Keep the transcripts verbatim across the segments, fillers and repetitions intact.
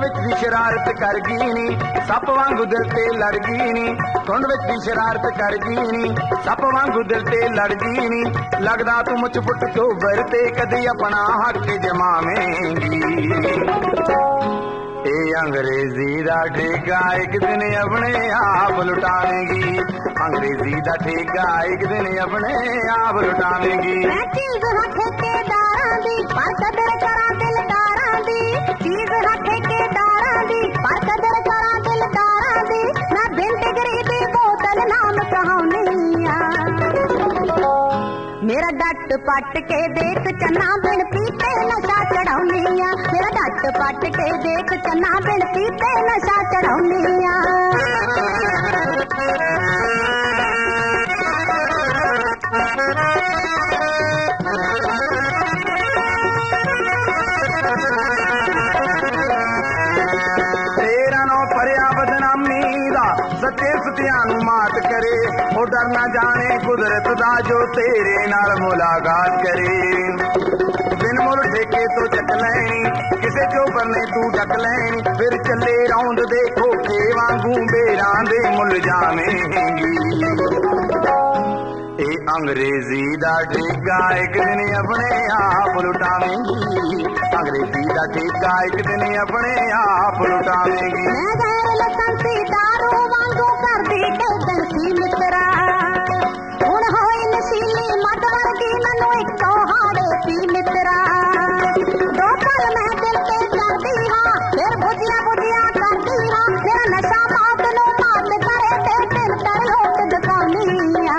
ਵਿੱਚ ਦੀ ਸ਼ਰਾਰਤ ਕਰ ਗਈ ਨੀ, ਸੱਪ ਵਾਂਗੂ ਦਿਲ ਤੇ ਲੜ ਗਈ ਨੀ। ਧੁੰਦ ਵਿੱਚ ਦੀ ਸ਼ਰਾਰਤ ਕਰ ਗਈ ਨੀ, ਸੱਪ ਵਾਂਗੂ ਦਿਲ ਤੇ ਲੜ ਗਈ ਨੀ। ਲੱਗਦਾ ਤੂੰ ਮੁੱਛ ਪੁੱਟ ਤੋਂ ਵਰਤੇ ਕਦੀ ਆਪਣਾ ਹੱਕ ਜਮਾਵੇਂਗੀ। ਇਹ ਅੰਗਰੇਜ਼ੀ ਦਾ ਠੇਕਾ ਇੱਕ ਦਿਨ ਆਪਣੇ ਆਪ ਲੁਟਾਵੇਂਗੀ। ਅੰਗਰੇਜ਼ੀ ਦਾ ਠੇਕਾ ਇੱਕ ਦਿਨ ਆਪਣੇ ਆਪ ਲੁਟਾਵੇਂਗੀ। ਮੈਂ ਚੀਜ਼ ਹਾਂ ਠੇਕੇਦਾਰਾਂ ਦੀ, ਪਰ ਕਦਰ ਕਰਾਂ ਦਿਲਦਾਰਾਂ ਦੀ। ਚੀਜ਼ ਹਾਂ ਠੇਕੇਦਾਰਾਂ ਦੀ, ਪਰ ਕਦਰ ਕਰਾਂ ਦਿਲਦਾਰਾਂ ਦੀ। ਮੈਂ ਬਿਨ ਡਿਗਰੀ ਦੀ ਬੋਤਲ ਨਾਮ ਕਹਾਉਣੀ ਆ। ਮੇਰਾ ਡੱਟ ਪੱਟ ਕੇ ਦੇਖ ਚੰਨਾ ਬਿਨ ਪੀਤੇ ਨਸ਼ਾ ਚੜਾਉਣੀ ਆ। ਮੇਰਾ ਡੱਟ ਪੱਟ ਕੇ ਦੇਖ ਚੰਨਾ ਬਿਨ ਪੀਤੇ ਨਸ਼ਾ ਚੜਾਉਣੀ ਆ। ਤੇਰਾ ਨੋ ਭਰਿਆ ਬਦਨਾਮੀ ਦਾ ਸੱਚੇ ਸਤਿਆਂ ਨੂੰ ਮਾਤ ਕਰੇ। ਉਹ ਡਰ ਨਾ ਜਾਣੇ ਕੁਦਰਤ ਦਾ ਜੋ ਤੇਰੇ ਨਾਲ ਮੁਲਾਕਾਤ ਕਰੇ। ਬਿਨ ਮੁੱਲ ਠੇਕੇ ਤੋਂ ਚੱਕ ਲੈਣੀ, ਕਿਸੇ ਚੋਬਰ ਨੇ ਤੂੰ ਡੱਕ ਲੈਣੀ। ਫਿਰ ਚੱਲੇ ਰੌਂਦ ਦੇ ਖੋਖੇ ਵਾਂਗੂ ਬੇਰਾਂ ਦੇ ਮੁੱਲ ਜਾਵੇਂਗੀ। ਇਹ ਅੰਗਰੇਜ਼ੀ ਦਾ ਠੇਕਾ ਇੱਕ ਦਿਨ ਆਪਣੇ ਆਪ ਲੁਟਾਵੇਂਗੀ। ਅੰਗਰੇਜ਼ੀ ਦਾ ਠੇਕਾ ਇੱਕ ਦਿਨ ਆਪਣੇ ਆਪ ਲੁਟਾਵੇਂਗੀ। ਮੈਂ ਗੈਰ ਲਸੰਸੀ ਦਾਰੂ ਵਾਂਗੂ ਕਰਦੀ ਕੇਦਨ ਸੀ ਮਿੱਤਰਾ। ਹੁਣ ਹੋਈ ਨਸ਼ੀਲੀ ਮੱਦ ਵਰਗੀ ਮੈਨੂੰ ਇੱਕੋ ਹਾੜੇ ਸੀ ਮਿੱਤਰਾ। ਦੋ ਪਲ ਮੈਂ ਦਿਲ ਤੇ ਕਰਦੀ ਹਾਂ, ਫਿਰ ਬੁਝਿਆ ਬੁਝਿਆ ਕਰਦੀ ਹਾਂ। ਮੇਰਾ ਨਸ਼ਾ ਮੌਤ ਨੂੰ ਮਾਤ ਕਰੇ ਤੇ ਦਿਲ ਤੇ ਲੋਟ ਦਿਖਾਉਣੀ ਆ।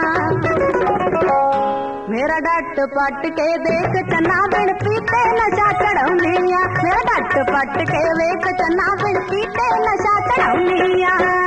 ਮੇਰਾ ਡੱਟ ਪੱਟ ਕੇ ਦੇਖ ਚੰਨਾ ਬਿਨ ਪੀਤੇ ਨਸ਼ਾ ਚੜਾਉਣੀ ਆ। ਮੇਰਾ ਡੱਟ ਪੱਟ ਕੇ ਵੇਖ ਚੰਨਾ ਬਿਨ ਪੀਤੇ ਨਸ਼ਾ ਚੜਾਉਣੀ ਆ।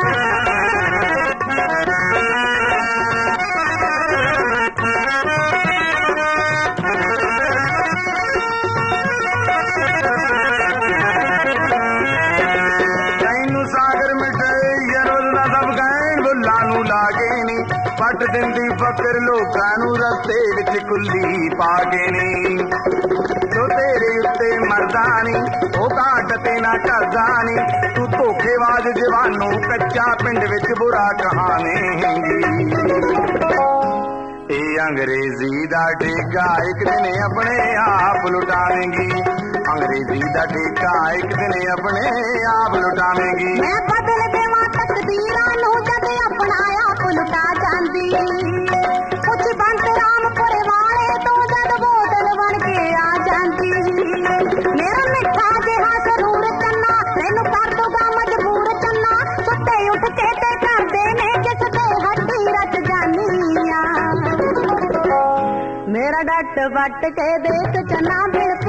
ਤੈਨੂੰ ਸਾਗਰ ਮਿਟੇ ਯਰੋਜ਼ ਦਾ ਸਭ ਕਹਿਣ ਬੁੱਲਾਂ ਨੂੰ ਲਾਗੇ ਨੀ। ਪੱਟ ਦਿੰਦੀ ਫਕਰ ਲੋਕਾਂ ਨੂੰ ਰਸਤੇ ਵਿੱਚ ਕੁੱਲੀ ਪਾ ਕੇ ਨੀ। ਜੋ ਤੇਰੇ ਉੱਤੇ ਮਰਦਾ ਨੀ ਉਹ ਘਾਟ ਤੇ ਨਾ ਕਰਦਾ ਨੀ। ਤੂੰ ਧੋਖੇਬਾਜ਼ ਜਵਾਨੋਂ ਕੱਚਾ ਪਿੰਡ ਵਿੱਚ ਬੁਰਾ ਕਹਾਵੇਂਗੀ। ਇਹ ਅੰਗਰੇਜ਼ੀ ਦਾ ਠੇਕਾ ਇੱਕ ਦਿਨ ਆਪਣੇ ਆਪ ਲੁਟਾਵੇਂਗੀ। ਅੰਗਰੇਜ਼ੀ ਦਾ ਠੇਕਾ ਇੱਕ ਦਿਨ ਆਪਣੇ ਆਪ ਲੁਟਾਵੇਂਗੀ। ਮੈਂ ਬਦਲ ਦੇਵਾਂ ਤਕਦੀਰਾਂ ਨੂੰ ਜਦ ਆਪਣਾ ਆਪ ਲੁਟਾ ਜਾਂਦੀ। ਕੁਛ ਬੰਤ ਰਾਮਪੁਰੇ ਵਾਲੇ ਤੋਂ ਜਦ ਬੋਤਲ ਬਣ ਕੇ ਆ ਜਾਂਦੀ। ਮੇਰਾ ਮਿੱਠਾ ਜਿਹਾ ਸਰੂਰ ਚੰਨਾ ਤੈਨੂੰ ਕਰ ਦੂਗਾ ਮਜਬੂਰ ਚੰਨਾ। ਸੁੱਤੇ ਉੱਠ ਕੇ ਤੇ ਕਰਦੇ ਨੇ ਜਿਸ ਤੇ ਹੱਡੀ ਰਚ ਜਾਨੀ ਆ। ਮੇਰਾ ਡੱਟ ਵੱਟ ਕੇ ਦੇਖ ਚੰਨਾ ਬਿਨ